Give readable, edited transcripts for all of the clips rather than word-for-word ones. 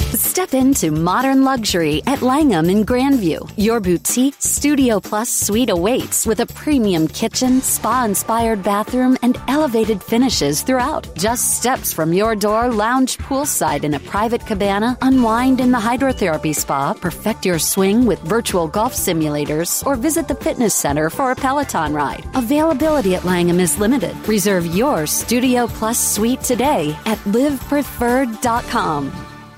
Step into modern luxury at Langham in Grandview. Your boutique Studio Plus suite awaits with a premium kitchen, spa-inspired bathroom, and elevated finishes throughout. Just steps from your door, lounge poolside in a private cabana, unwind in the hydrotherapy spa, perfect your swing with virtual golf simulators, or visit the fitness center for a Peloton ride. Availability at Langham is limited. Reserve your Studio Plus suite today at livepreferred.com.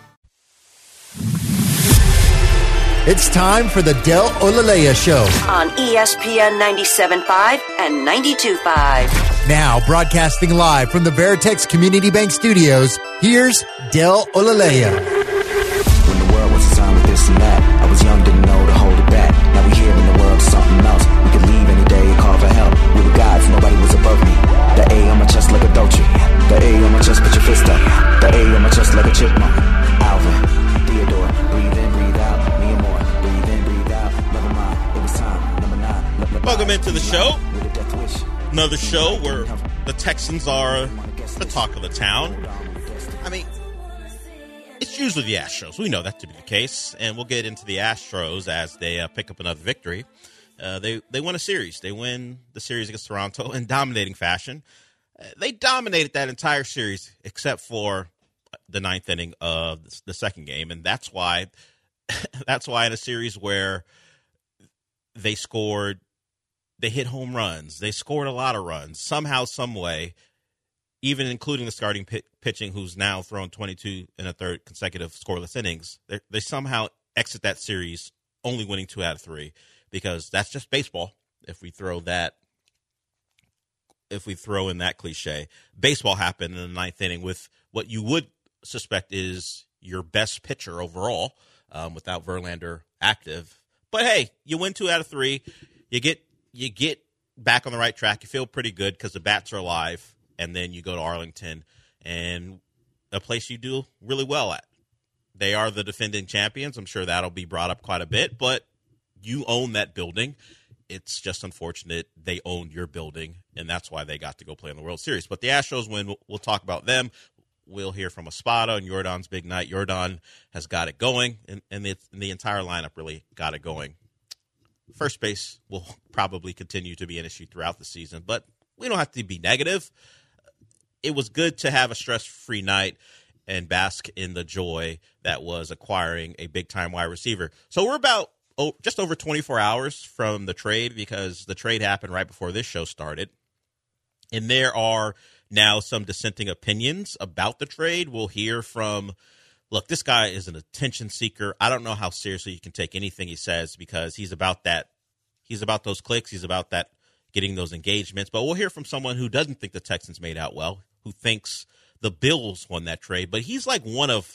It's time for the Del Olalea Show on ESPN 97.5 and 92.5. Now, broadcasting live from the Veritex Community Bank Studios, here's Del Olalea. When the world was assigned with this and that, I was young, didn't know to hold it back. Now we here in the world, something else. We could leave any day and call for help. We were gods, nobody was above me. The A on my chest like a Dolce. The A on my chest, put your fist up. The A on my chest like a chipmunk. Alvin, Theodore, breathe in, breathe out. Me and more, breathe in, breathe out. Never mind, it was time. Number 9. Welcome into the show. Another show where the Texans are the talk of the town. I mean, it's usually the Astros. We know that to be the case, and we'll get into the Astros as they pick up another victory. They win a series. They win the series against Toronto in dominating fashion. They dominated that entire series except for the ninth inning of the second game, and that's why in a series where they hit home runs, they scored a lot of runs, somehow, some way, even including the starting pitching, who's now thrown 22 in a third consecutive scoreless innings, they somehow exit that series only winning 2 out of 3, because that's just baseball. If we throw in that cliche, baseball happened in the ninth inning with what you would suspect is your best pitcher overall, without Verlander active. But hey, you win 2 out of 3. You get back on the right track. You feel pretty good because the bats are alive, and then you go to Arlington, and a place you do really well at. They are the defending champions. I'm sure that'll be brought up quite a bit, but you own that building. It's just unfortunate they owned your building, and that's why they got to go play in the World Series. But the Astros win. We'll talk about them. We'll hear from Espada and Yordan's big night. Yordan has got it going, and the entire lineup really got it going. First base will probably continue to be an issue throughout the season, but we don't have to be negative. It was good to have a stress-free night and bask in the joy that was acquiring a big-time wide receiver. So we're about just over 24 hours from the trade, because the trade happened right before this show started. And there are now some dissenting opinions about the trade. We'll hear from, look, this guy is an attention seeker. I don't know how seriously you can take anything he says, because he's about that. He's about those clicks. He's about that, getting those engagements. But we'll hear from someone who doesn't think the Texans made out well, who thinks the Bills won that trade. But he's like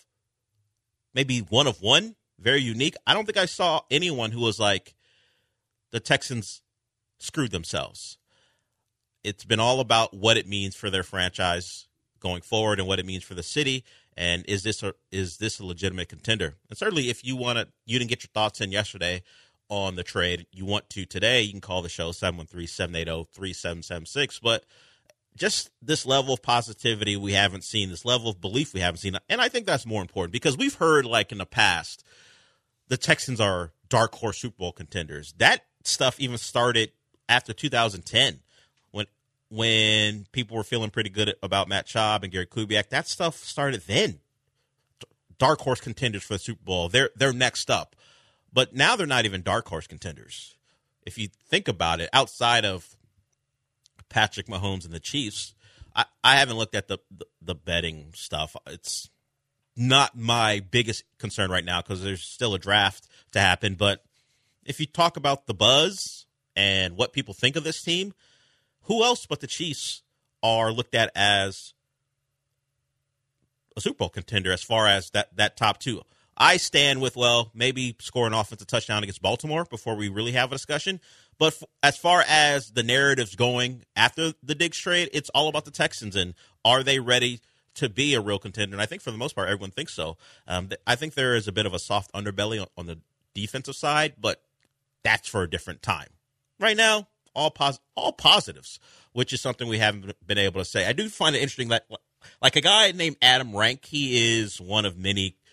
maybe one of one, very unique. I don't think I saw anyone who was like, the Texans screwed themselves. It's been all about what it means for their franchise going forward and what it means for the city. And is this a legitimate contender? And certainly, if you didn't get your thoughts in yesterday on the trade, you want to today, you can call the show 713-780-3776. But just this level of positivity we haven't seen, this level of belief we haven't seen, and I think that's more important, because we've heard, like in the past, the Texans are dark horse Super Bowl contenders. That stuff even started after 2010. When people were feeling pretty good about Matt Schaub and Gary Kubiak, that stuff started then. Dark horse contenders for the Super Bowl, they're next up. But now they're not even dark horse contenders. If you think about it, outside of Patrick Mahomes and the Chiefs, I haven't looked at the betting stuff. It's not my biggest concern right now, because there's still a draft to happen. But if you talk about the buzz and what people think of this team, who else but the Chiefs are looked at as a Super Bowl contender as far as that top two? I stand with, maybe score an offensive touchdown against Baltimore before we really have a discussion. But as far as the narrative's going after the Diggs trade, it's all about the Texans, and are they ready to be a real contender? And I think for the most part, everyone thinks so. I think there is a bit of a soft underbelly on the defensive side, but that's for a different time. Right now, all positives, which is something we haven't been able to say. I do find it interesting that, like a guy named Adam Rank, he is one of many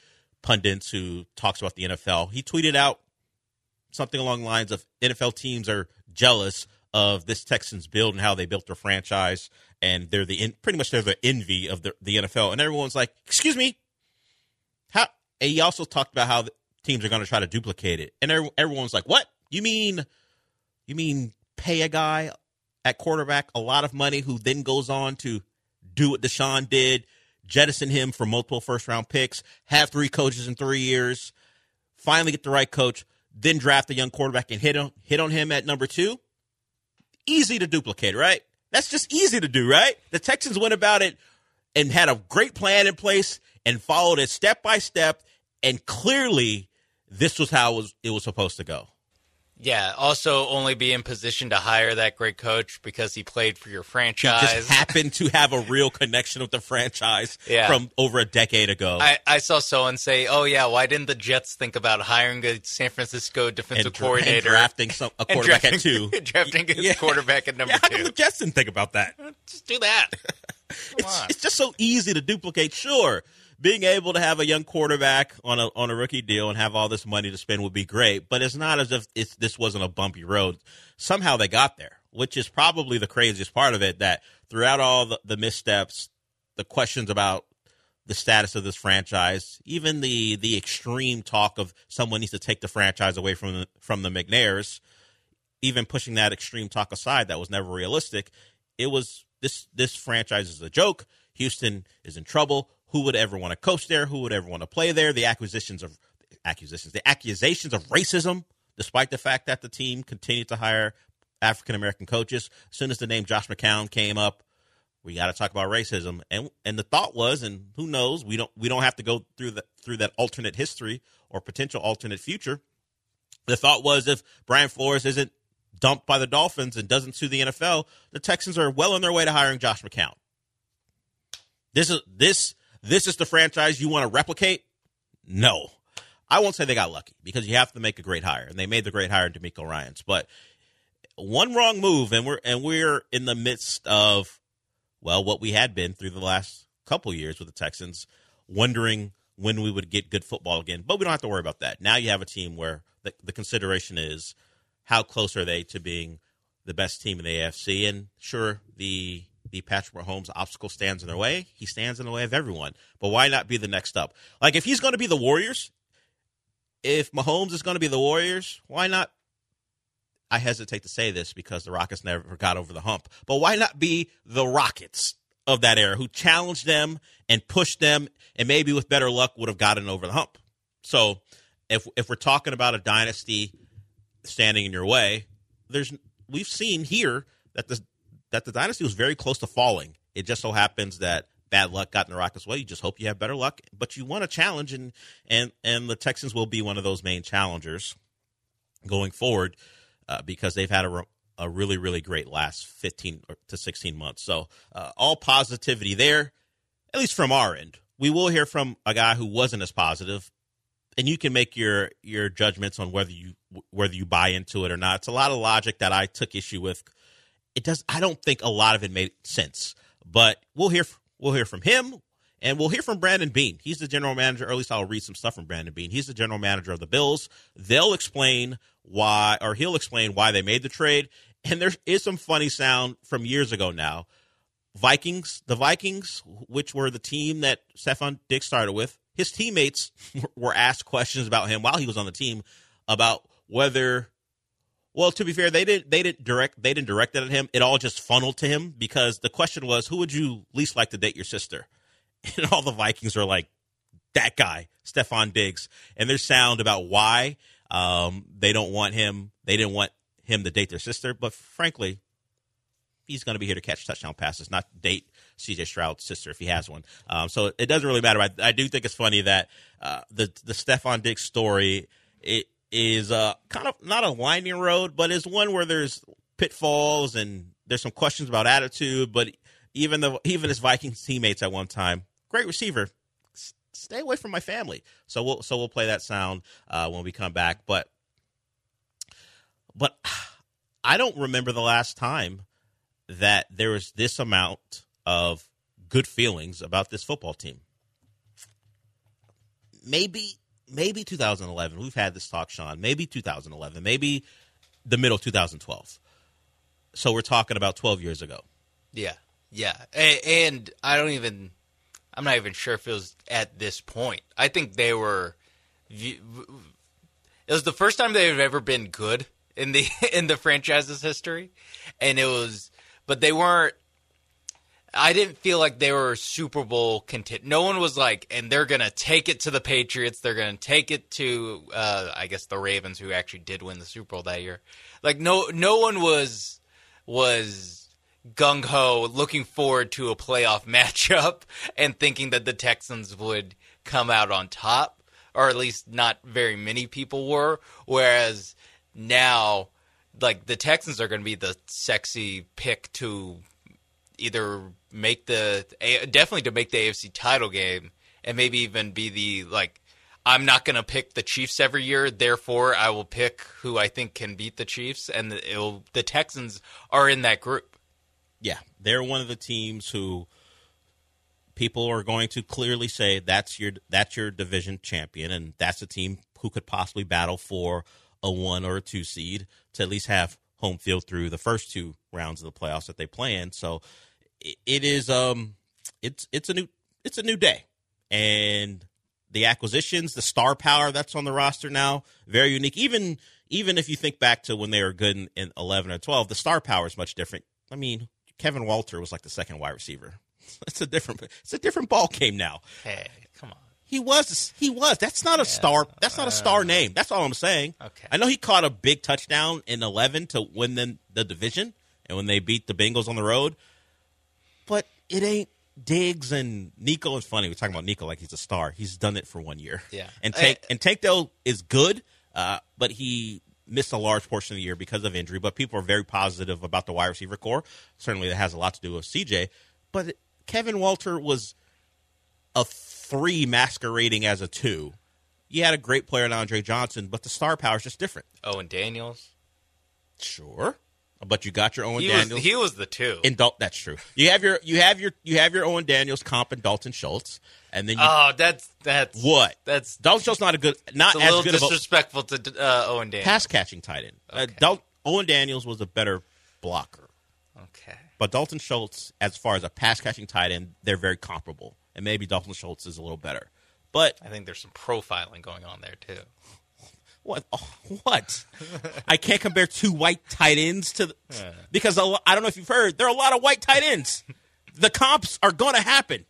pundits who talks about the NFL. He tweeted out something along the lines of NFL teams are jealous of this Texans build and how they built their franchise, and they're pretty much the envy of the NFL. And everyone's like, excuse me, how? And he also talked about how the teams are going to try to duplicate it, and everyone's like, what? You mean pay a guy at quarterback a lot of money who then goes on to do what Deshaun did, jettison him for multiple first-round picks, have 3 coaches in 3 years, finally get the right coach, then draft a young quarterback and hit on him at number 2? Easy to duplicate, right? That's just easy to do, right? The Texans went about it and had a great plan in place and followed it step by step, and clearly this was how it was supposed to go. Yeah, also only be in position to hire that great coach because he played for your franchise. He just happened to have a real connection with the franchise from over a decade ago. I saw someone say, oh, yeah, why didn't the Jets think about hiring a San Francisco defensive coordinator? And drafting a quarterback at 2. Drafting a quarterback at number 2. How did the Jets didn't think about that? Just do that. It's just so easy to duplicate. Sure, being able to have a young quarterback on a rookie deal and have all this money to spend would be great, but it's not as if this wasn't a bumpy road. Somehow they got there, which is probably the craziest part of it, that throughout all the missteps, the questions about the status of this franchise, even the extreme talk of someone needs to take the franchise away from the McNairs, even pushing that extreme talk aside that was never realistic, it was this franchise is a joke. Houston is in trouble. Who would ever want to coach there? Who would ever want to play there? The accusations of racism, despite the fact that the team continued to hire African-American coaches. As soon as the name Josh McCown came up, we got to talk about racism. And the thought was, and who knows, we don't have to go through that alternate history or potential alternate future. The thought was, if Brian Flores isn't dumped by the Dolphins and doesn't sue the NFL, the Texans are well on their way to hiring Josh McCown. This is the franchise you want to replicate? No. I won't say they got lucky, because you have to make a great hire, and they made the great hire in DeMeco Ryans. But one wrong move, and we're in the midst of, well, what we had been through the last couple years with the Texans, wondering when we would get good football again. But we don't have to worry about that. Now you have a team where the consideration is, how close are they to being the best team in the AFC? And sure, the Patrick Mahomes obstacle stands in their way. He stands in the way of everyone. But why not be the next up? Like, if he's going to be the Warriors, if Mahomes is going to be the Warriors, why not? I hesitate to say this because the Rockets never got over the hump. But why not be the Rockets of that era, who challenged them and pushed them, and maybe with better luck would have gotten over the hump? So if we're talking about a dynasty standing in your way, we've seen here that the dynasty was very close to falling. It just so happens that bad luck got in the Rockets' way. You just hope you have better luck, but you want a challenge, and the Texans will be one of those main challengers going forward, because they've had a really, really great last 15 to 16 months. So all positivity there, at least from our end. We will hear from a guy who wasn't as positive, and you can make your judgments on whether you buy into it or not. It's a lot of logic that I took issue with. I don't think a lot of it made sense, but we'll hear from him, and we'll hear from Brandon Beane. He's the general manager, or at least I'll read some stuff from Brandon Beane. He's the general manager of the Bills. He'll explain why they made the trade. And there is some funny sound from years ago now. The Vikings, which were the team that Stefon Diggs started with, his teammates were asked questions about him while he was on the team about whether. Well, to be fair, they didn't direct it at him. It all just funneled to him, because the question was, who would you least like to date your sister? And all the Vikings are like, that guy, Stefon Diggs. And there's sound about why they didn't want him to date their sister. But frankly, he's going to be here to catch touchdown passes, not date C.J. Stroud's sister if he has one. So it doesn't really matter. I do think it's funny that the Stefon Diggs story, it is kind of not a winding road, but is one where there's pitfalls and there's some questions about attitude. But even his Vikings teammates at one time, great receiver, stay away from my family. So we'll play that sound when we come back. But I don't remember the last time that there was this amount of good feelings about this football team. maybe 2011. We've had this talk, Sean. Maybe 2011. Maybe the middle of 2012. So we're talking about 12 years ago. Yeah. And I'm not even sure if it was at this point. I think it was the first time they've ever been good in the franchise's history. But they weren't, I didn't feel like they were Super Bowl content. No one was like, and they're going to take it to the Patriots. They're going to take it to, I guess, the Ravens, who actually did win the Super Bowl that year. Like, no one was gung-ho looking forward to a playoff matchup and thinking that the Texans would come out on top, or at least not very many people were. Whereas now, like, the Texans are going to be the sexy pick to either definitely to make the AFC title game, and maybe even be the, like, I'm not going to pick the Chiefs every year, therefore I will pick who I think can beat the Chiefs, and the Texans are in that group. Yeah, they're one of the teams who people are going to clearly say that's your division champion, and that's a team who could possibly battle for a 1 or a 2 seed to at least have home field through the first 2 rounds of the playoffs that they play in. So it is it's a new day, and the acquisitions, the star power that's on the roster now, very unique. Even if you think back to when they were good in 11 or 12, the star power is much different. I mean, Kevin Walter was like the second wide receiver. It's a different ball game now. Hey, come on. He was. That's not a star. That's not a star name. That's all I'm saying. Okay. I know he caught a big touchdown in 11 to win the division, and when they beat the Bengals on the road. But it ain't Diggs and Nico. It's funny we're talking about Nico like he's a star. He's done it for 1 year. Yeah. And Tank Dell is good, but he missed a large portion of the year because of injury. But people are very positive about the wide receiver core. Certainly, that has a lot to do with CJ. But Kevin Walter was a 3 masquerading as a 2. You had a great player in Andre Johnson, but the star power is just different. Owen Daniels. Sure. But you got your Owen Daniels. He was the 2. That's true. You have your Owen Daniels comp and Dalton Schultz, and then that's what? That's Dalton Schultz not as good disrespectful to Owen Daniels. Pass catching tight end. Okay. Owen Daniels was a better blocker. Okay. But Dalton Schultz, as far as a pass catching tight end, they're very comparable, and maybe Dalton Schultz is a little better. But I think there's some profiling going on there too. What? I can't compare 2 white tight ends because I don't know if you've heard, there are a lot of white tight ends. The comps are going to happen.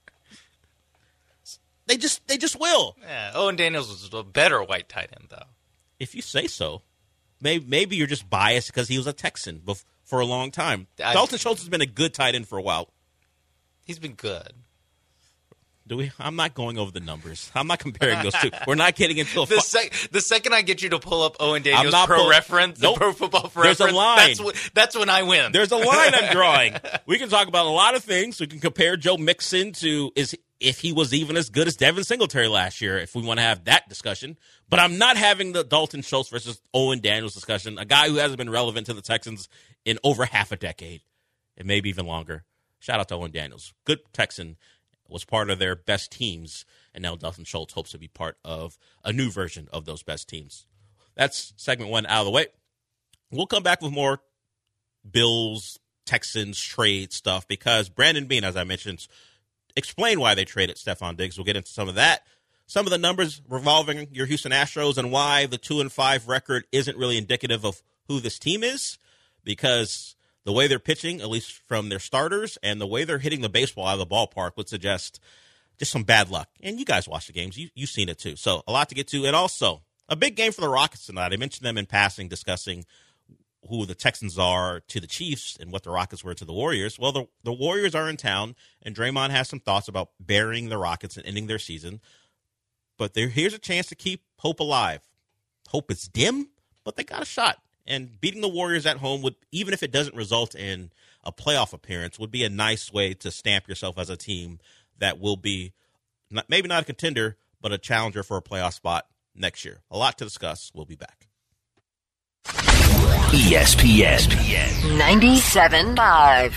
They just will. Yeah, Owen Daniels was a better white tight end, though. If you say so. Maybe you're just biased because he was a Texan for a long time. Dalton Schultz has been a good tight end for a while. He's been good. Do we? I'm not going over the numbers. I'm not comparing those two. We're not getting into a the second I get you to pull up Owen Daniels reference, nope. Pro Football Reference, there's a line. That's when I win. There's a line I'm drawing. We can talk about a lot of things. We can compare Joe Mixon to if he was even as good as Devin Singletary last year, if we want to have that discussion. But I'm not having the Dalton Schultz versus Owen Daniels discussion, a guy who hasn't been relevant to the Texans in over half a decade, and maybe even longer. Shout out to Owen Daniels. Good Texan. Was part of their best teams, and now Dalton Schultz hopes to be part of a new version of those best teams. That's segment 1 out of the way. We'll come back with more Bills, Texans trade stuff because Brandon Beane, as I mentioned, explained why they traded Stephon Diggs. We'll get into some of that. Some of the numbers revolving your Houston Astros and why the 2-5 record isn't really indicative of who this team is because the way they're pitching, at least from their starters, and the way they're hitting the baseball out of the ballpark would suggest just some bad luck. And you guys watch the games. You've seen it too. So a lot to get to. And also, a big game for the Rockets tonight. I mentioned them in passing, discussing who the Texans are to the Chiefs and what the Rockets were to the Warriors. Well, the Warriors are in town, and Draymond has some thoughts about burying the Rockets and ending their season. But here's a chance to keep hope alive. Hope is dim, but they got a shot. And beating the Warriors at home, would, even if it doesn't result in a playoff appearance, would be a nice way to stamp yourself as a team that will be maybe not a contender, but a challenger for a playoff spot next year. A lot to discuss. We'll be back. ESPN 97.5.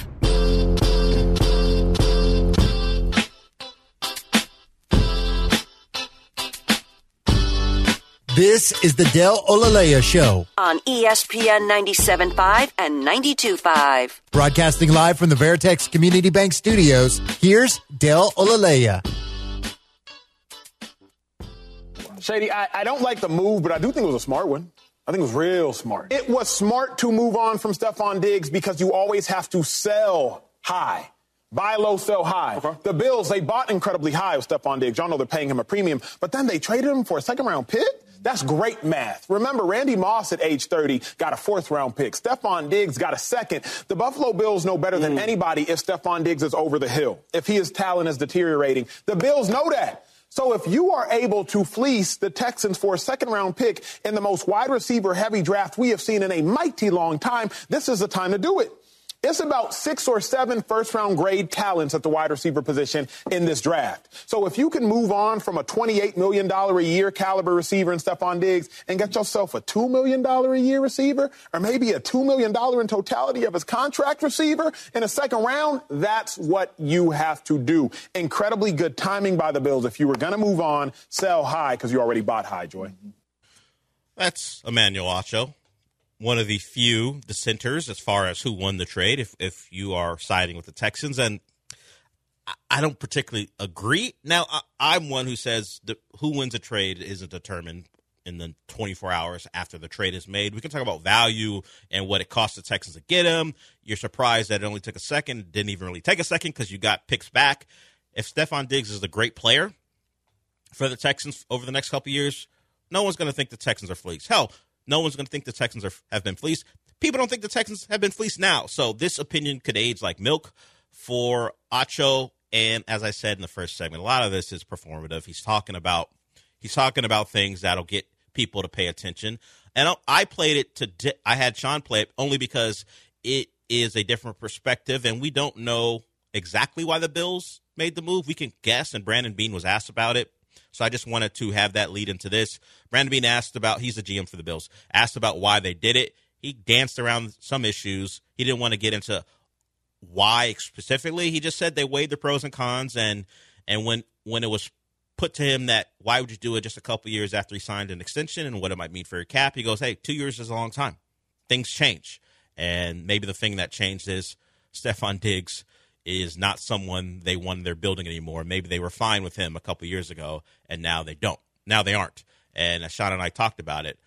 This is the Del Olalea Show. On ESPN 97.5 and 92.5. Broadcasting live from the Veritex Community Bank Studios, here's Del Olalea. Shady, I don't like the move, but I do think it was a smart one. I think it was real smart. It was smart to move on from Stephon Diggs because you always have to sell high. Buy low, sell high. Okay. The Bills, they bought incredibly high with Stephon Diggs. Y'all know they're paying him a premium, but then they traded him for a second-round pick? That's great math. Remember, Randy Moss at age 30 got a fourth-round pick. Stephon Diggs got a second. The Buffalo Bills know better than anybody if Stephon Diggs is over the hill, if his talent is deteriorating. The Bills know that. So if you are able to fleece the Texans for a second-round pick in the most wide receiver-heavy draft we have seen in a mighty long time, this is the time to do it. It's about 6 or 7 first-round grade talents at the wide receiver position in this draft. So if you can move on from a $28 million a year caliber receiver in Stephon Diggs and get yourself a $2 million a year receiver, or maybe a $2 million in totality of his contract receiver in a second round, that's what you have to do. Incredibly good timing by the Bills. If you were going to move on, sell high because you already bought high, Joy. That's Emmanuel Acho. One of the few dissenters as far as who won the trade, if you are siding with the Texans. And I don't particularly agree. Now, I'm one who says who wins a trade isn't determined in the 24 hours after the trade is made. We can talk about value and what it cost the Texans to get him. You're surprised that it only took a second. Didn't even really take a second because you got picks back. If Stephon Diggs is a great player for the Texans over the next couple of years, no one's going to think the Texans are fleeced. Hell, no one's going to think the Texans have been fleeced. People don't think the Texans have been fleeced now. So this opinion could age like milk for Acho. And as I said in the first segment, a lot of this is performative. He's talking about things that'll get people to pay attention. And I played it I had Sean play it only because it is a different perspective, and we don't know exactly why the Bills made the move. We can guess, and Brandon Beane was asked about it. So I just wanted to have that lead into this. Brandon Beane he's the GM for the Bills, asked about why they did it. He danced around some issues. He didn't want to get into why specifically. He just said they weighed the pros and cons, and when it was put to him that why would you do it just a couple years after he signed an extension and what it might mean for your cap, he goes, hey, 2 years is a long time. Things change. And maybe the thing that changed is Stephon Diggs is not someone they want in their building anymore. Maybe they were fine with him a couple years ago, and now they don't. Now they aren't. And as Sean and I talked about it,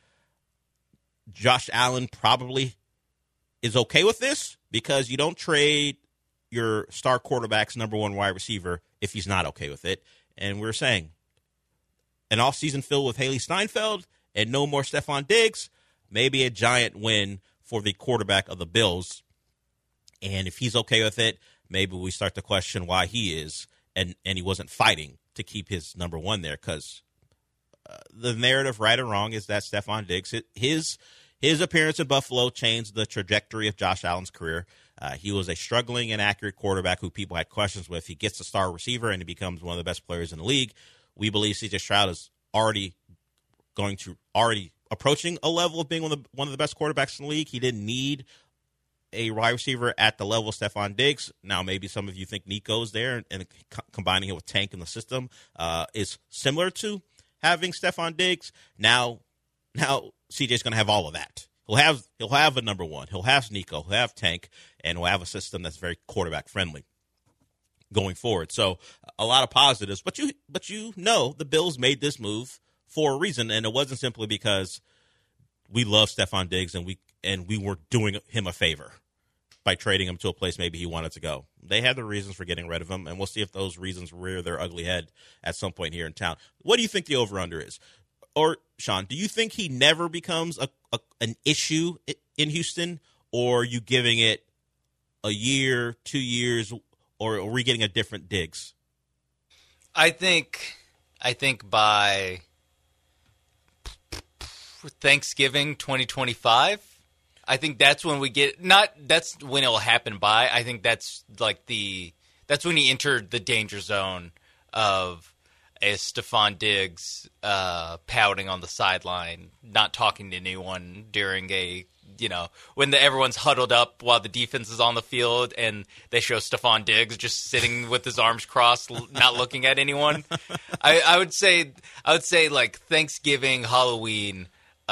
Josh Allen probably is okay with this because you don't trade your star quarterback's number one wide receiver if he's not okay with it. And we're saying an offseason filled with Haley Steinfeld and no more Stephon Diggs, maybe a giant win for the quarterback of the Bills. And if he's okay with it, maybe we start to question why he is, and he wasn't fighting to keep his number one there, because the narrative, right or wrong, is that Stephon Diggs, his appearance in Buffalo changed the trajectory of Josh Allen's career. He was a struggling, inaccurate quarterback who people had questions with. He gets the star receiver, and he becomes one of the best players in the league. We believe C.J. Stroud is already approaching a level of being one of the best quarterbacks in the league. He didn't need a wide receiver at the level of Stephon Diggs. Now, maybe some of you think Nico's there, and combining it with Tank in the system is similar to having Stephon Diggs. Now CJ's going to have all of that. He'll have a number one. He'll have Nico. He'll have Tank, and he'll have a system that's very quarterback friendly going forward. So a lot of positives. But you know the Bills made this move for a reason, and it wasn't simply because we love Stephon Diggs and we were doing him a favor by trading him to a place maybe he wanted to go. They had the reasons for getting rid of him, and we'll see if those reasons rear their ugly head at some point here in town. What do you think the over-under is? Or, Sean, do you think he never becomes an issue in Houston, or are you giving it a year, 2 years, or are we getting a different Diggs? I think by Thanksgiving 2025, I think that's when we get that's when it'll happen by. I think that's that's when he entered the danger zone of a Stephon Diggs pouting on the sideline, not talking to anyone during a when everyone's huddled up while the defense is on the field and they show Stephon Diggs just sitting with his arms crossed, not looking at anyone. I would say like Thanksgiving, Halloween,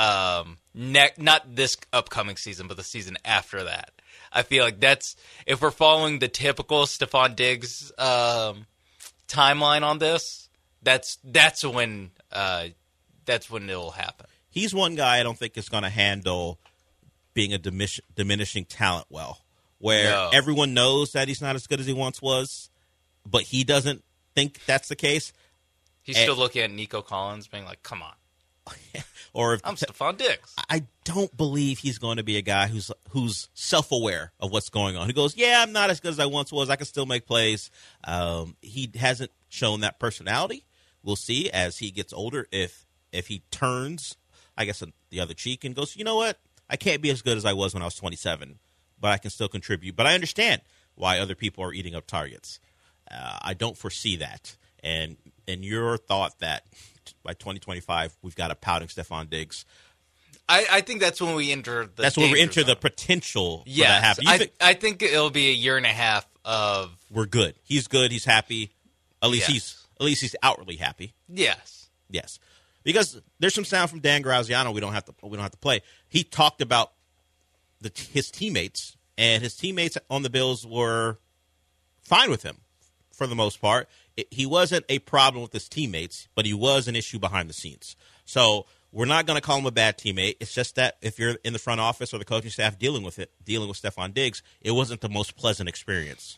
not this upcoming season, but the season after that. I feel like if we're following the typical Stephon Diggs timeline on this, that's when it'll happen. He's one guy I don't think is going to handle being a diminishing talent well, where everyone knows that he's not as good as he once was, but he doesn't think that's the case. He's still looking at Nico Collins being like, come on. Or I'm Stephon Diggs. I don't believe he's going to be a guy who's self-aware of what's going on. He goes, yeah, I'm not as good as I once was. I can still make plays. He hasn't shown that personality. We'll see as he gets older if he turns, I guess, the other cheek and goes, you know what? I can't be as good as I was when I was 27, but I can still contribute. But I understand why other people are eating up targets. I don't foresee that. And your thought that by 2025 we've got a pouting Stephon Diggs. I think that's when we enter the That's when we enter the potential for that happening. I think it'll be a year and a half of we're good. He's good. He's happy. At least he's outwardly happy. Yes. Because there's some sound from Dan Graziano we don't have to play. He talked about his teammates, and his teammates on the Bills were fine with him for the most part. He wasn't a problem with his teammates, but he was an issue behind the scenes. So we're not going to call him a bad teammate. It's just that if you're in the front office or the coaching staff dealing with Stephon Diggs, it wasn't the most pleasant experience.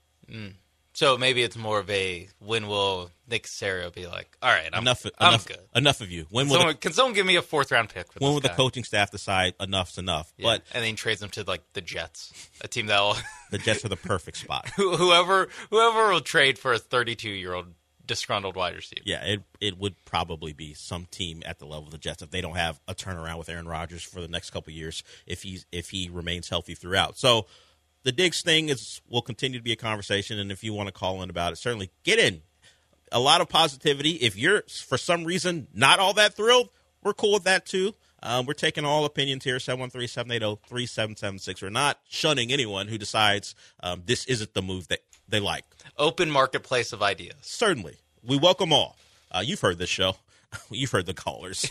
So maybe it's more of a when will Nick Caserio be like, all right, I'm good. Enough of you. Can someone give me a 4th round pick? When will the coaching staff decide enough's enough? Yeah. And then he trades him to like the Jets, a team that will the Jets are the perfect spot. Whoever will trade for a 32-year-old disgruntled wide receiver. Yeah, it would probably be some team at the level of the Jets if they don't have a turnaround with Aaron Rodgers for the next couple of years if he remains healthy throughout. So the Diggs thing will continue to be a conversation, and if you want to call in about it, certainly get in. A lot of positivity. If you're, for some reason, not all that thrilled, we're cool with that, too. We're taking all opinions here, 713-780-3776. We're not shunning anyone who decides this isn't the move that they like. Open marketplace of ideas. Certainly. We welcome all. You've heard this show. You've heard the callers.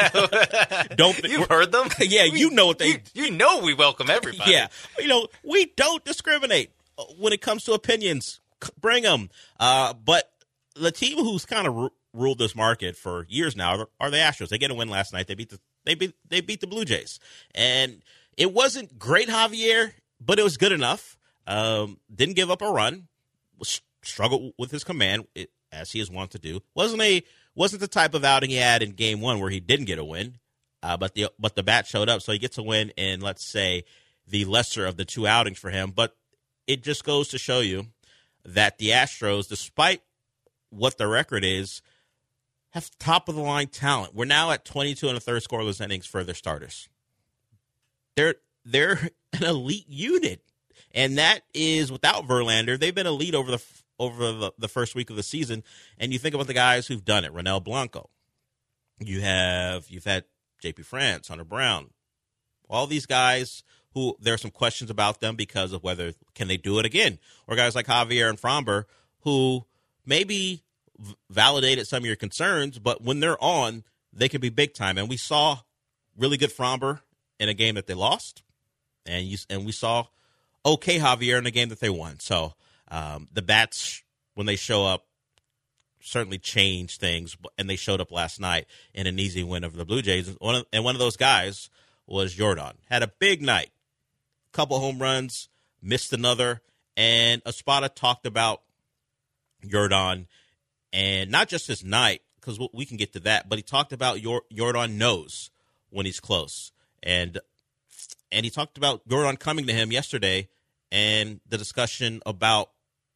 You've heard them? Yeah, you know what they... You know we welcome everybody. Yeah. We don't discriminate when it comes to opinions. Bring them. But the team who's kind of ruled this market for years now are the Astros. They get a win last night. They beat the Blue Jays. And it wasn't great, Javier, but it was good enough. Didn't give up a run. Struggled with his command, as he is wont to do. Wasn't the type of outing he had in Game 1 where he didn't get a win, but the bat showed up, so he gets a win in, let's say, the lesser of the two outings for him. But it just goes to show you that the Astros, despite what the record is, have top-of-the-line talent. We're now at 22 and a third scoreless innings for their starters. They're an elite unit, and that is without Verlander. They've been elite over the first week of the season, and you think about the guys who've done it. Ronel Blanco. You've had J.P. France, Hunter Brown. All these guys who there are some questions about them because of whether can they do it again. Or guys like Javier and Framber who maybe validated some of your concerns, but when they're on, they can be big time. And we saw really good Framber in a game that they lost, and we saw okay Javier in a game that they won. So the bats, when they show up, certainly change things, and they showed up last night in an easy win over the Blue Jays. One of those guys was Jordan. Had a big night, couple home runs, missed another, and Espada talked about Jordan, and not just his night, because we can get to that, but he talked about Jordan knows when he's close, and he talked about Jordan coming to him yesterday, and the discussion about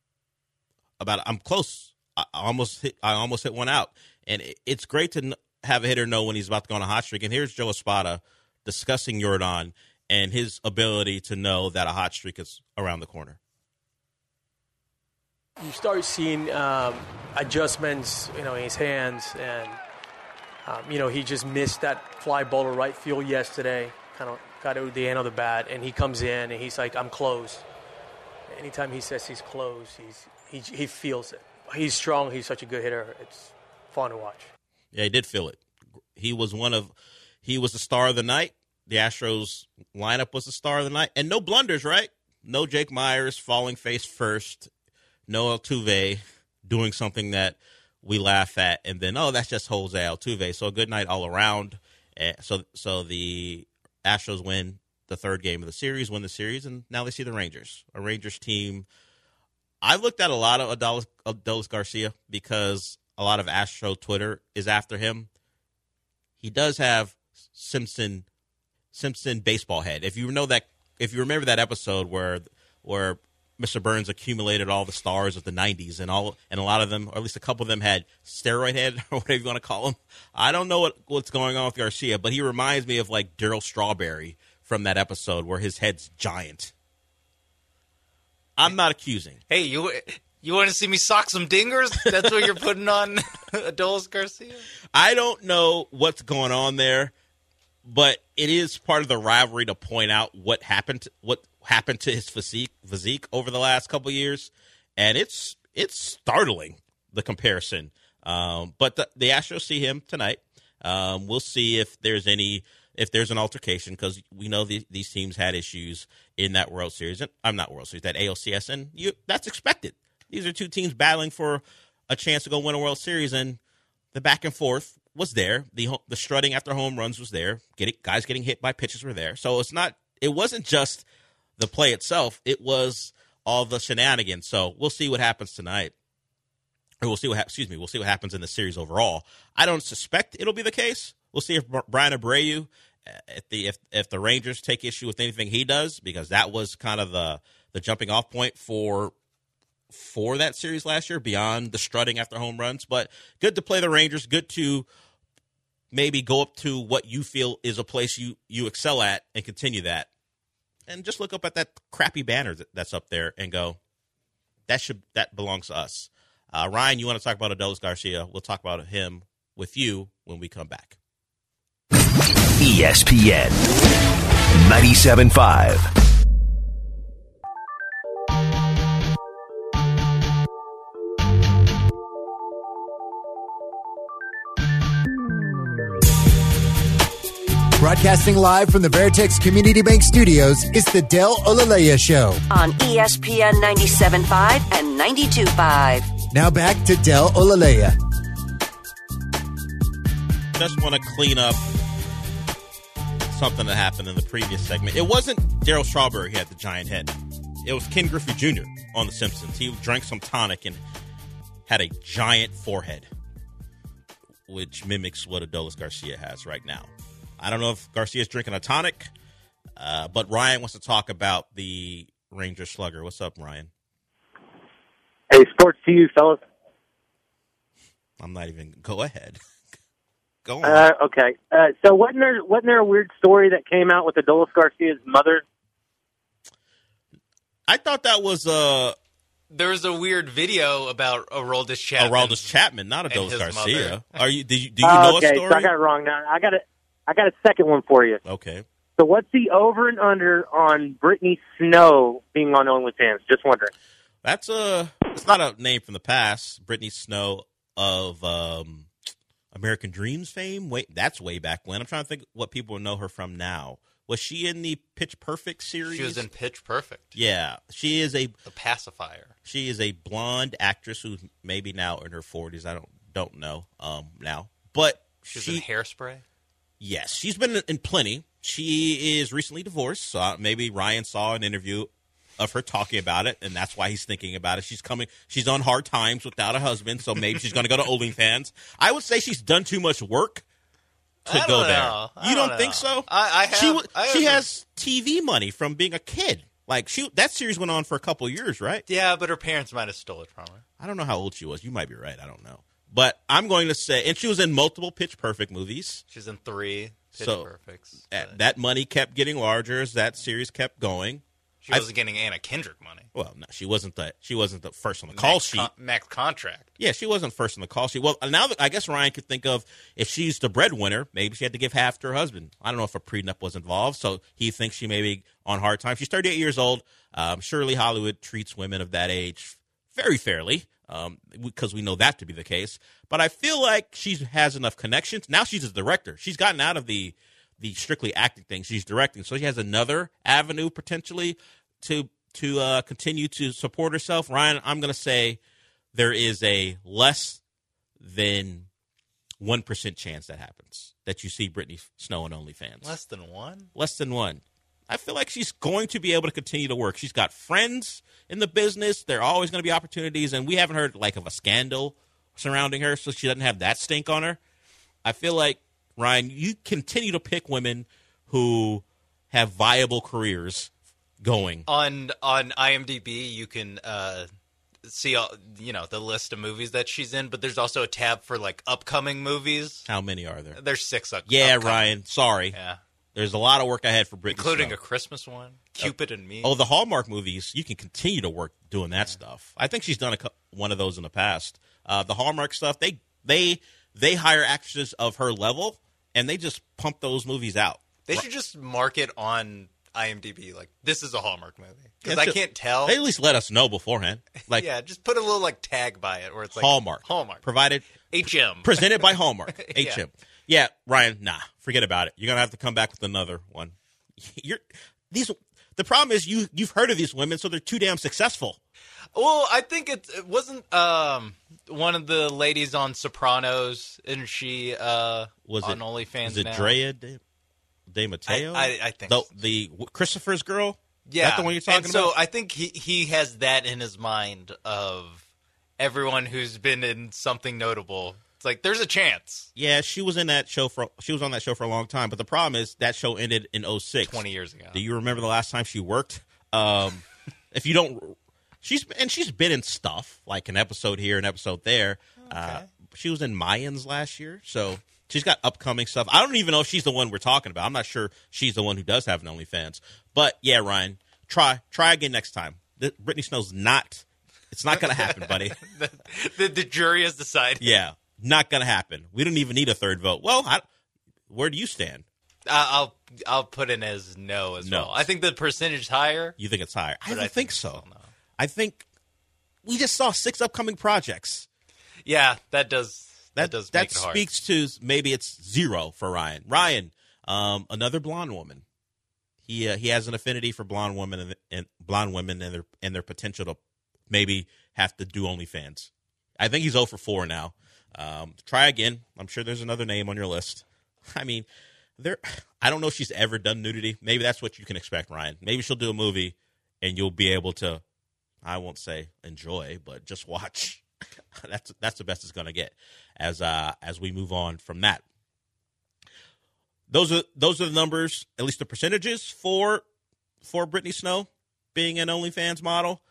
I'm close. I almost hit one out, and it's great to have a hitter know when he's about to go on a hot streak. And here's Joe Espada discussing Jordan and his ability to know that a hot streak is around the corner. You start seeing adjustments, in his hands, and he just missed that fly ball to right field yesterday. Kind of got to the end of the bat, and he comes in and he's like, I'm closed. Anytime he says he's closed, he feels it. He's strong. He's such a good hitter. It's fun to watch. Yeah, he did feel it. He was the star of the night. The Astros lineup was the star of the night. And no blunders, right? No Jake Myers falling face first. No Altuve doing something that we laugh at. And then, that's just Jose Altuve. So a good night all around. So the Astros win the third game of the series, win the series, and now they see the Rangers. A Rangers team. I looked at a lot of Adolis Garcia because a lot of Astro Twitter is after him. He does have Simpson baseball head. If you remember that episode where Mr. Burns accumulated all the stars of the 90s and a lot of them, or at least a couple of them, had steroid head or whatever you want to call them. I don't know what's going on with Garcia, but he reminds me of like Darryl Strawberry from that episode where his head's giant. I'm not accusing. Hey, you want to see me sock some dingers? That's what you're putting on Adolis Garcia? I don't know what's going on there, but it is part of the rivalry to point out what happened to his physique over the last couple of years, and it's startling, the comparison. But the Astros see him tonight. We'll see if there's an altercation, because we know these teams had issues in that World Series. I'm not World Series, that ALCS, and that's expected. These are two teams battling for a chance to go win a World Series, and the back and forth was there. The strutting after home runs was there. Guys getting hit by pitches were there. So it wasn't just the play itself. It was all the shenanigans. So we'll see what happens tonight. Or we'll see what happens in the series overall. I don't suspect it'll be the case. We'll see if Brian Abreu, if the Rangers take issue with anything he does, because that was kind of the jumping off point for that series last year, beyond the strutting after home runs. But good to play the Rangers. Good to maybe go up to what you feel is a place you excel at and continue that. And just look up at that crappy banner that's up there and go, that belongs to us. Ryan, you want to talk about Adolis Garcia? We'll talk about him with you when we come back. ESPN 97.5. Broadcasting live from the Veritex Community Bank Studios, it's the Del Olaleya Show on ESPN 97.5 and 92.5. Now back to Del Olaleya. Just want to clean up something that happened in the previous segment. It wasn't Darryl Strawberry who had the giant head. It was Ken Griffey Jr. on The Simpsons. He drank some tonic and had a giant forehead, which mimics what Adolis Garcia has right now. I don't know if Garcia's drinking a tonic, but Ryan wants to talk about the Ranger slugger. What's up, Ryan? Hey, sports to you, fellas. I'm not even... Go ahead. Go on. Okay. So wasn't there a weird story that came out with Adolis Garcia's mother? I thought that was... There was a weird video about Aroldis Chapman. Aroldis Chapman, not Adolis Garcia. Do you know a story? So I got it wrong now. I got a second one for you. Okay. So what's the over and under on Brittany Snow being on OnlyFans? Just wondering. It's not a name from the past. Brittany Snow of American Dreams fame. That's way back when. I'm trying to think what people know her from now. Was she in the Pitch Perfect series? She was in Pitch Perfect. Yeah. She is the pacifier. She is a blonde actress who's maybe now in her 40s. I don't know now. But She's in Hairspray? Yes. She's been in plenty. She is recently divorced. So maybe Ryan saw an interview of her talking about it, and that's why he's thinking about it. She's on hard times without a husband, so maybe she's going to go to OnlyFans. I would say she's done too much work to go there. You don't think so? She has TV money from being a kid. Like that series went on for a couple of years, right? Yeah, but her parents might have stole it from her. I don't know how old she was. You might be right. I don't know. But I'm going to say, and she was in multiple Pitch Perfect movies. She's in 3 Pitch Perfects. That money kept getting larger as that series kept going. She wasn't getting Anna Kendrick money. Well, no, she wasn't the first on the call sheet. Max contract. Yeah, she wasn't first on the call sheet. Well, now I guess Ryan could think of if she's the breadwinner, maybe she had to give half to her husband. I don't know if a prenup was involved, so he thinks she may be on hard time. She's 38 years old. Surely Hollywood treats women of that age very fairly, because we know that to be the case. But I feel like she has enough connections. Now she's a director. She's gotten out of the strictly acting thing. She's directing, so she has another avenue potentially to continue to support herself. Ryan, I'm going to say there is a less than 1% chance that happens, that you see Brittany Snow on OnlyFans. Less than 1? Less than 1. I feel like she's going to be able to continue to work. She's got friends in the business. There are always going to be opportunities, and we haven't heard of a scandal surrounding her, so she doesn't have that stink on her. I feel like, Ryan, you continue to pick women who have viable careers going. On IMDb, you can see the list of movies that she's in, but there's also a tab for upcoming movies. How many are there? There's 6 Yeah, upcoming. Ryan, sorry. Yeah. There's a lot of work ahead for Brittany Including Snow. a Christmas one, Cupid and Me. Oh, the Hallmark movies, you can continue to work doing that stuff. I think she's done one of those in the past. The Hallmark stuff, they hire actresses of her level, and they just pump those movies out. They should just mark it on IMDb this is a Hallmark movie. Because I can't tell. They at least let us know beforehand. Yeah, just put a little tag by it where it's Hallmark. Hallmark. Provided. HM. Presented by Hallmark. Yeah. HM. Yeah, Ryan, forget about it. You're going to have to come back with another one. The problem is you've heard of these women, so they're too damn successful. Well, I think it wasn't one of the ladies on Sopranos, and she on OnlyFans. Was it now? Drea De Matteo? I think the Christopher's girl. Yeah, that's the one you're talking and about. So I think he has that in his mind of everyone who's been in something notable. It's there's a chance. Yeah, she was on that show for a long time, but the problem is that show ended in 2006. 20 years ago. Do you remember the last time she worked? If you don't, she's been in stuff like an episode here, an episode there. Okay. She was in Mayans last year, so she's got upcoming stuff. I don't even know if she's the one we're talking about. I'm not sure she's the one who does have an OnlyFans. But yeah, Ryan, try again next time. Brittany Snow's not. It's not going to happen, buddy. the jury has decided. Yeah. Not going to happen. We don't even need a third vote. Well, where do you stand? I'll put in as no as well. I think the percentage is higher. You think it's higher? I don't think so. No. I think we just saw 6 upcoming projects. Yeah, that does make it hard. That speaks to maybe it's 0 for Ryan. Ryan, another blonde woman. He has an affinity for blonde women and their potential to maybe have to do OnlyFans. I think he's 0 for 4 now. Try again. I'm sure there's another name on your list. I mean, I don't know if she's ever done nudity. Maybe that's what you can expect, Ryan. Maybe she'll do a movie and you'll be able to, I won't say enjoy, but just watch. That's the best it's going to get as we move on from that. Those are the numbers, at least the percentages for Brittany Snow being an OnlyFans model.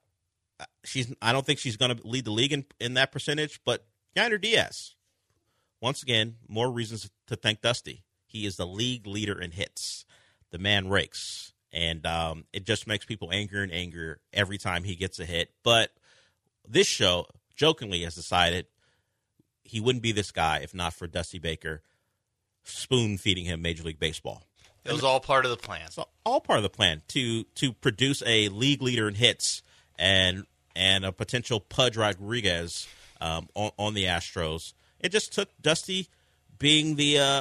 I don't think she's going to lead the league in that percentage, but Yainer Diaz, once again, more reasons to thank Dusty. He is the league leader in hits. The man rakes, and it just makes people angrier and angrier every time he gets a hit. But this show, jokingly, has decided he wouldn't be this guy if not for Dusty Baker spoon-feeding him Major League Baseball. It was all part of the plan. It's all part of the plan to produce a league leader in hits and a potential Pudge Rodriguez on the Astros. It just took Dusty being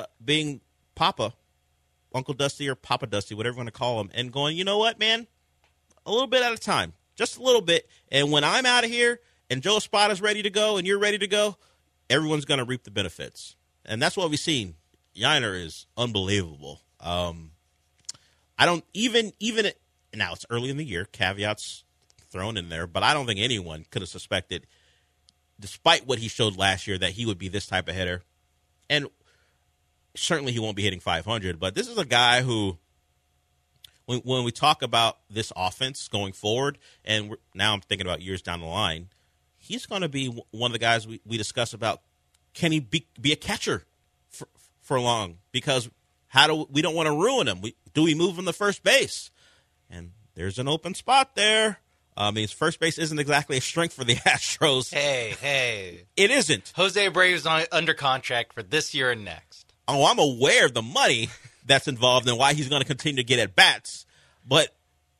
Papa, Uncle Dusty or Papa Dusty, whatever you want to call him, and going, you know what, man? A little bit at a time. Just a little bit. And when I'm out of here and Joe Espada's ready to go and you're ready to go, everyone's going to reap the benefits. And that's what we've seen. Yainer is unbelievable. I don't even now it's early in the year, caveats thrown in there, but I don't think anyone could have suspected, despite what he showed last year, that he would be this type of hitter. And certainly he won't be hitting 500, but this is a guy who, when we talk about this offense going forward, and now I'm thinking about years down the line, he's going to be one of the guys we discuss about, can he be a catcher for long? Because we don't want to ruin him. Do we move him to first base? And there's an open spot there. I mean, first base isn't exactly a strength for the Astros. Hey. It isn't. Jose Abreu is under contract for this year and next. Oh, I'm aware of the money that's involved and why he's going to continue to get at bats. But,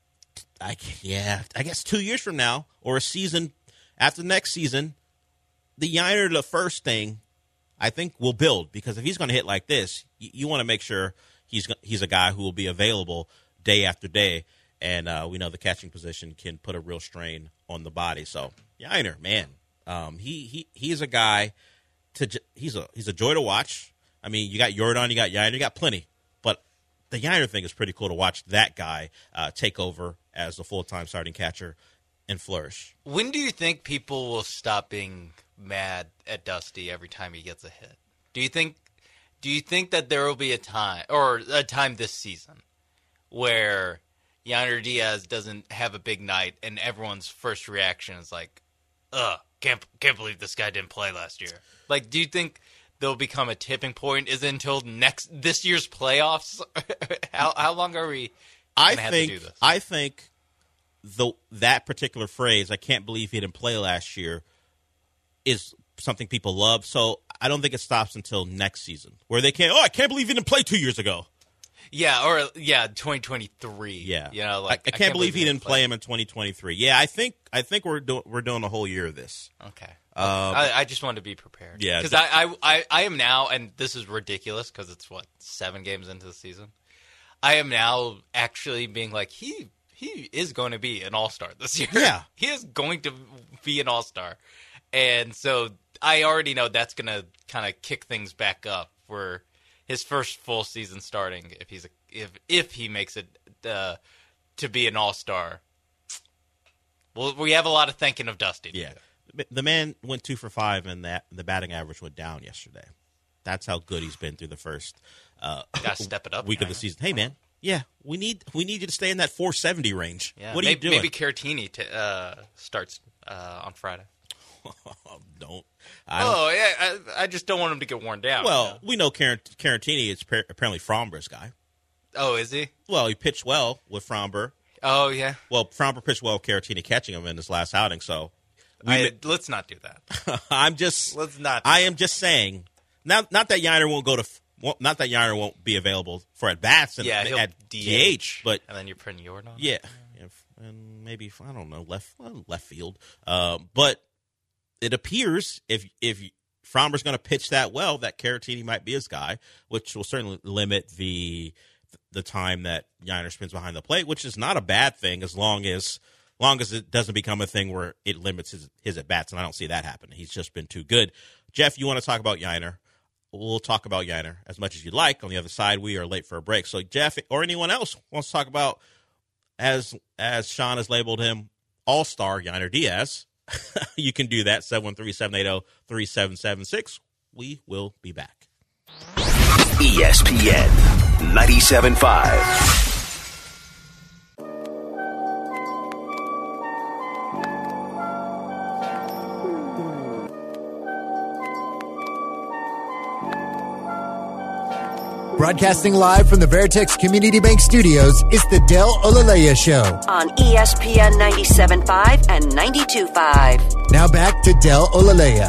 I guess 2 years from now or a season after next season, the Yainer the first thing I think will build. Because if he's going to hit like this, you want to make sure he's a guy who will be available day after day. And we know the catching position can put a real strain on the body. So Yainer, man, he is a guy he's a joy to watch. I mean, you got Yordan, you got Yainer, you got plenty. But the Yainer thing is pretty cool to watch that guy take over as the full-time starting catcher and flourish. When do you think people will stop being mad at Dusty every time he gets a hit? Do you think that there will be a time this season where Yainer Diaz doesn't have a big night, and everyone's first reaction is like, can't believe this guy didn't play last year. Like, do you think there'll become a tipping point? Is it until this year's playoffs? How long are we going to have to do this? I think that particular phrase, I can't believe he didn't play last year, is something people love. So I don't think it stops until next season, where they can't, I can't believe he didn't play 2 years ago. Yeah, 2023. Yeah, you know, I can't believe he didn't play him in 2023. Yeah, I think we're doing a whole year of this. Okay, I just wanted to be prepared. Yeah, because I am now, and this is ridiculous because it's 7 games into the season. I am now actually being like he is going to be an all-star this year. Yeah, he is going to be an all-star, and so I already know that's going to kind of kick things back up for his first full season starting, if he makes it to be an all-star. Well, we have a lot of thinking of Dusty. Yeah, the man went 2 for 5, and the batting average went down yesterday. That's how good he's been through the first gotta step it up week of the season. Hey, man, we need you to stay in that 470 range. Yeah, what are you doing? Maybe Caratini starts on Friday. Don't. I just don't want him to get worn down. Well, we know Caratini is apparently Fromber's guy. Oh, is he? Well, he pitched well with Fromber. Oh, yeah. Well, Fromber pitched well with Caratini catching him in his last outing, so let's not do that. Let's not. I am just saying. Not that Yainer not that Yainer won't be available for at bats and at DH, but and then you're putting Yordan on. Yeah, and maybe I don't know left field, but it appears if Fromber's going to pitch that well, that Caratini might be his guy, which will certainly limit the time that Yainer spends behind the plate, which is not a bad thing as long as it doesn't become a thing where it limits his at bats, and I don't see that happening. He's just been too good. Jeff, you want to talk about Yainer? We'll talk about Yainer as much as you'd like. On the other side, we are late for a break. So Jeff or anyone else wants to talk about, as Sean has labeled him, All-Star Yainer Diaz, you can do that, 713-780-3776. We will be back. ESPN 97.5. Broadcasting live from the Veritex Community Bank Studios, it's the Del Olaleya Show. On ESPN 97.5 and 92.5. Now back to Del Olaleya.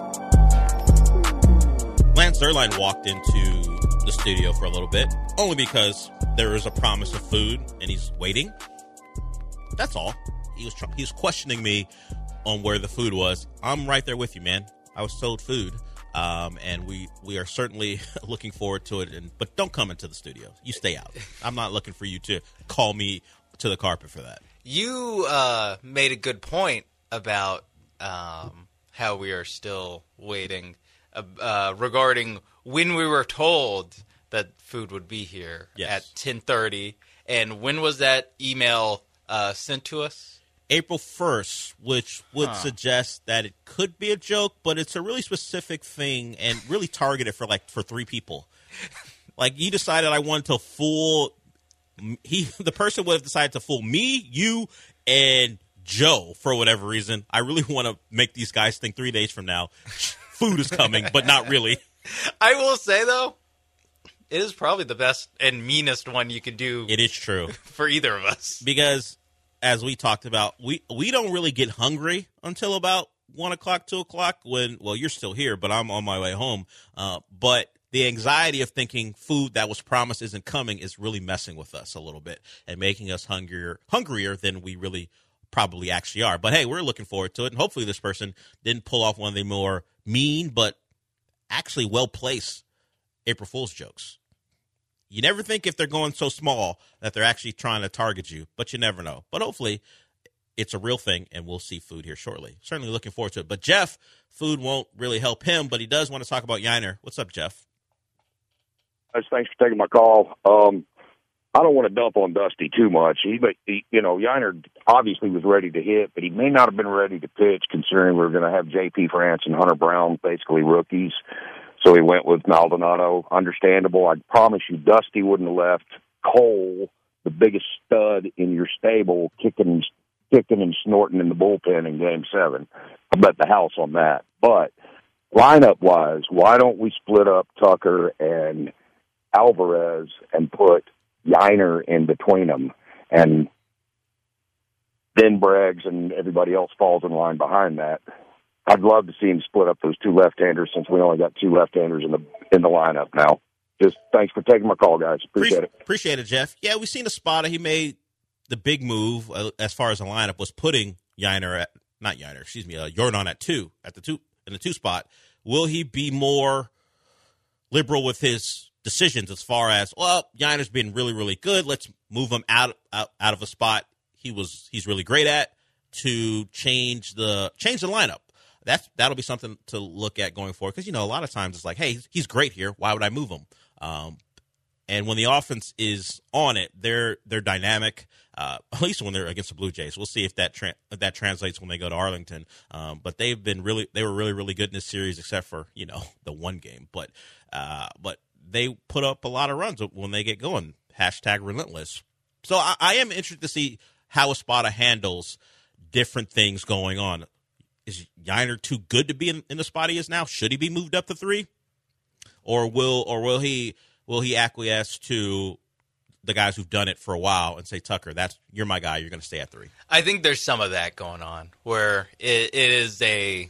Lance Zierlein walked into the studio for a little bit, only because there is a promise of food, and he's waiting. That's all. He was questioning me on where the food was. I'm right there with you, man. I was sold food. And we are certainly looking forward to it. But don't come into the studio. You stay out. I'm not looking for you to call me to the carpet for that. You made a good point about how we are still waiting regarding when we were told that food would be here at 10:30. And when was that email sent to us? April 1st, which would suggest that it could be a joke, but it's a really specific thing and really targeted for 3 people. Like, you decided I wanted to fool the person would have decided to fool me, you, and Joe for whatever reason. I really want to make these guys think 3 days from now food is coming, but not really. I will say, though, probably the best and meanest one you could do. It is true for either of us, because as we talked about, we don't really get hungry until about 1 o'clock, 2 o'clock. When you're still here, but I'm on my way home. But the anxiety of thinking food that was promised isn't coming is really messing with us a little bit and making us hungrier than we really probably actually are. But hey, we're looking forward to it, and hopefully this person didn't pull off one of the more mean but actually well-placed April Fool's jokes. You never think if they're going so small that they're actually trying to target you, but you never know. But hopefully it's a real thing, and we'll see food here shortly. Certainly looking forward to it. But Jeff, food won't really help him, but he does want to talk about Yainer. What's up, Jeff? Thanks for taking my call. I don't want to dump on Dusty too much. Yainer obviously was ready to hit, but he may not have been ready to pitch, considering we were going to have J.P. France and Hunter Brown, basically rookies. So he went with Maldonado. Understandable. I promise you, Dusty wouldn't have left Cole, the biggest stud in your stable, kicking and snorting in the bullpen in Game 7. I bet the house on that. But lineup-wise, why don't we split up Tucker and Alvarez and put Yainer in between them, and then Braggs and everybody else falls in line behind that? I'd love to see him split up those two left-handers, since we only got two left-handers in the lineup now. Just thanks for taking my call, guys. Appreciate it. Appreciate it, Jeff. Yeah, we've seen a spot. He made the big move as far as the lineup was putting Yordan at two in the 2 spot. Will he be more liberal with his decisions as far as, Yainer's been really, really good, let's move him out of a spot he's really great at, to change the lineup? That'll be something to look at going forward, because a lot of times it's like, hey, he's great here, why would I move him? And when the offense is on it, they're dynamic. At least when they're against the Blue Jays. We'll see if that translates when they go to Arlington. But they were really, really good in this series, except for the one game. But they put up a lot of runs when they get going. #relentless. So I am interested to see how Espada handles different things going on. Is Yainer too good to be in the spot he is now? Should he be moved up to 3, or will he acquiesce to the guys who've done it for a while and say, Tucker, you're my guy, you're going to stay at 3? I think there's some of that going on, where it is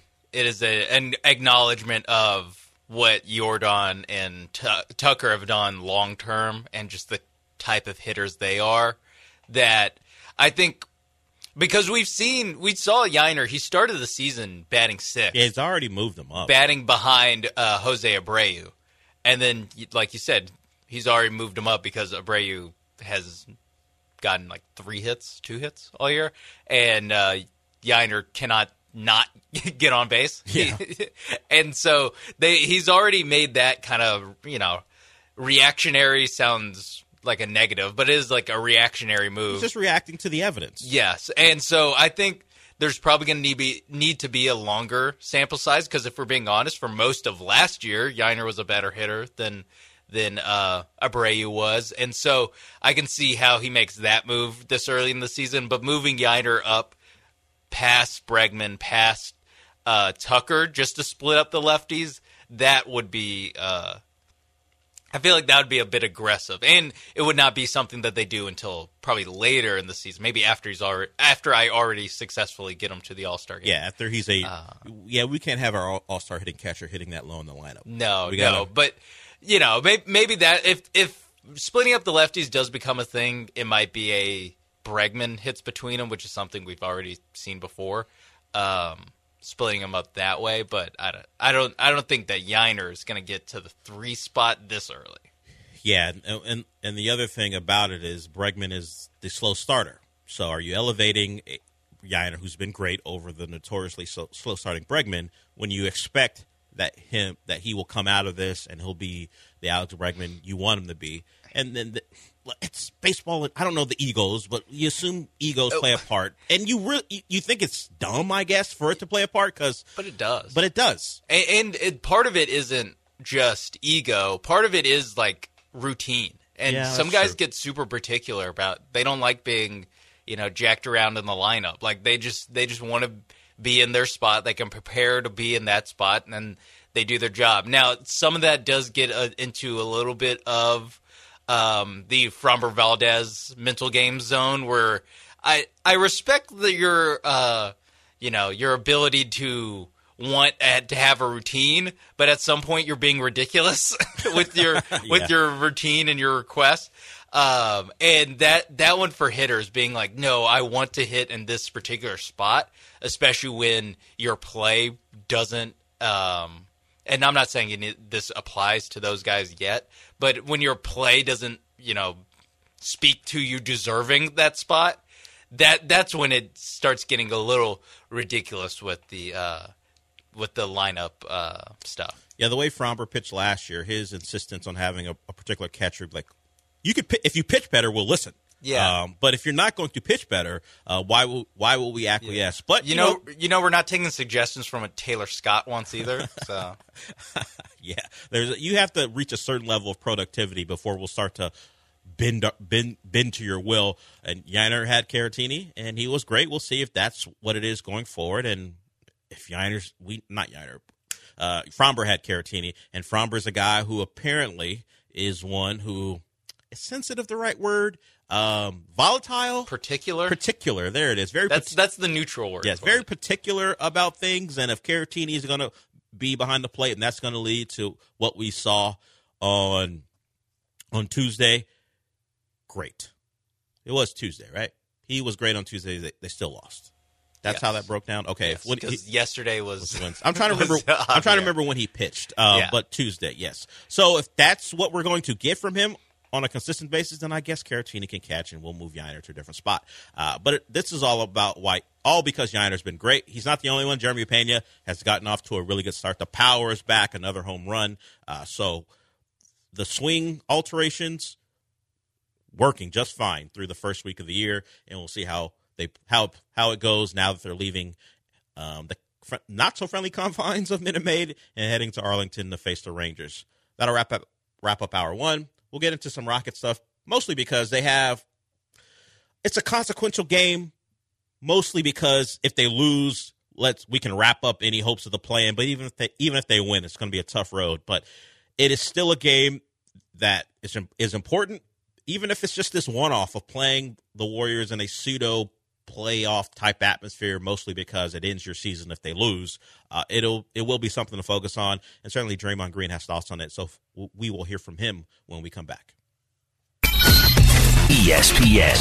an acknowledgement of what Yordan and Tucker have done long term, and just the type of hitters they are, that I think, because we saw Yainer, he started the season batting 6th. Yeah, he's already moved them up. Batting behind Jose Abreu. And then, like you said, he's already moved him up because Abreu has gotten like 2 hits all year. And Yainer cannot not get on base. Yeah. And so he's already made that kind of, reactionary, sounds like a negative, but it is like a reactionary move. He's just reacting to the evidence. Yes. And so I think there's probably going to need to be a longer sample size, because if we're being honest, for most of last year, Yainer was a better hitter than Abreu was. And so I can see how he makes that move this early in the season, but moving Yainer up past Bregman, past Tucker, just to split up the lefties, that would be I feel like that would be a bit aggressive, and it would not be something that they do until probably later in the season, maybe after I already successfully get him to the All-Star game. Yeah, after he's we can't have our All-Star hitting catcher hitting that low in the lineup. No, but maybe that if splitting up the lefties does become a thing, it might be a Bregman hits between them, which is something we've already seen before. Splitting them up that way, but I don't think that Yainer is going to get to the 3 spot this early. Yeah, and the other thing about it is Bregman is the slow starter. So are you elevating Yainer, who's been great, over the notoriously slow starting Bregman, when you expect that he will come out of this and he'll be the Alex Bregman you want him to be? And then it's baseball. I don't know the egos, but you assume egos play a part, and you think it's dumb, I guess, for it to play a part, but it does. But it does, and part of it isn't just ego. Part of it is like routine, and some guys get super particular about. They don't like being, jacked around in the lineup. Like they just want to be in their spot. They can prepare to be in that spot, and then they do their job. Now, some of that does get into a little bit of the Framber Valdez mental game zone, where I respect your ability to want to have a routine, but at some point you're being ridiculous with your routine and your request. And that one for hitters being like, no, I want to hit in this particular spot, especially when your play doesn't. And I'm not saying this applies to those guys yet, but when your play doesn't, speak to you deserving that spot, that's when it starts getting a little ridiculous with the lineup stuff. Yeah, the way Framber pitched last year, his insistence on having a particular catcher, like, if you pitch better, we'll listen. Yeah. But if you're not going to pitch better, why will we acquiesce? But you know, we're not taking suggestions from a Taylor Scott once either. So yeah, you have to reach a certain level of productivity before we'll start to bend to your will. And Yainer had Caratini, and he was great. We'll see if that's what it is going forward. And if Framber had Caratini, and Framber's a guy who apparently is one who is sensitive, the right word, volatile, particular. There it is. That's the neutral word. Yes, very particular about things. And if Caratini is going to be behind the plate, and that's going to lead to what we saw on Tuesday. Great. It was Tuesday, right? He was great on Tuesday. They still lost. That's how that broke down. Okay, yes, yesterday was. I'm trying to remember. I'm trying to remember when he pitched. But Tuesday, yes. So if that's what we're going to get from him on a consistent basis, then I guess Caratini can catch, and we'll move Yainer to a different spot. But this is all because Yainer's been great. He's not the only one. Jeremy Pena has gotten off to a really good start. The power is back, another home run. So the swing alterations working just fine through the first week of the year, and we'll see how it goes now that they're leaving the not so friendly confines of Minute Maid and heading to Arlington to face the Rangers. That'll wrap up hour one. We'll get into some Rocket stuff, mostly because it's a consequential game, mostly because if they lose, we can wrap up any hopes of the play-in. But even if they win, it's going to be a tough road. But it is still a game that is important, even if it's just this one-off of playing the Warriors in a pseudo playoff type atmosphere, mostly because it ends your season if they lose. It will be something to focus on, and certainly Draymond Green has thoughts on it, so we will hear from him when we come back. ESPN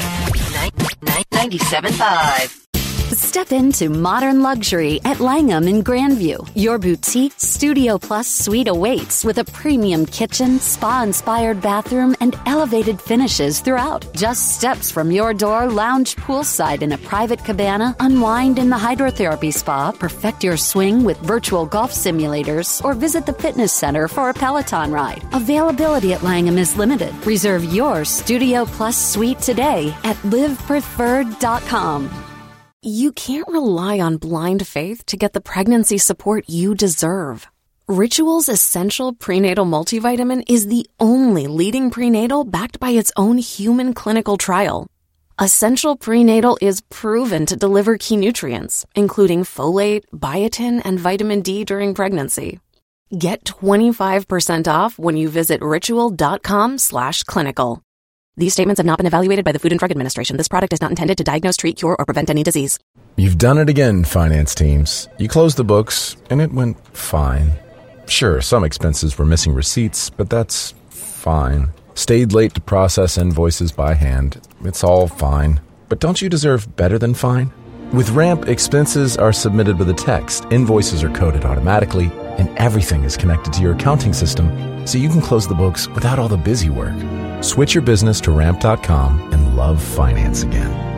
97.5. Step into modern luxury at Langham in Grandview. Your boutique Studio Plus suite awaits with a premium kitchen, spa-inspired bathroom, and elevated finishes throughout. Just steps from your door, lounge poolside in a private cabana, unwind in the hydrotherapy spa, perfect your swing with virtual golf simulators, or visit the fitness center for a Peloton ride. Availability at Langham is limited. Reserve your Studio Plus suite today at livepreferred.com. You can't rely on blind faith to get the pregnancy support you deserve. Ritual's Essential Prenatal Multivitamin is the only leading prenatal backed by its own human clinical trial. Essential Prenatal is proven to deliver key nutrients, including folate, biotin, and vitamin D during pregnancy. Get 25% off when you visit ritual.com/clinical. These statements have not been evaluated by the Food and Drug Administration. This product is not intended to diagnose, treat, cure, or prevent any disease. You've done it again, finance teams. You closed the books, and it went fine. Sure, some expenses were missing receipts, but that's fine. Stayed late to process invoices by hand. It's all fine. But don't you deserve better than fine? With Ramp, expenses are submitted with a text, invoices are coded automatically, and everything is connected to your accounting system, so you can close the books without all the busy work. Switch your business to Ramp.com and love finance again.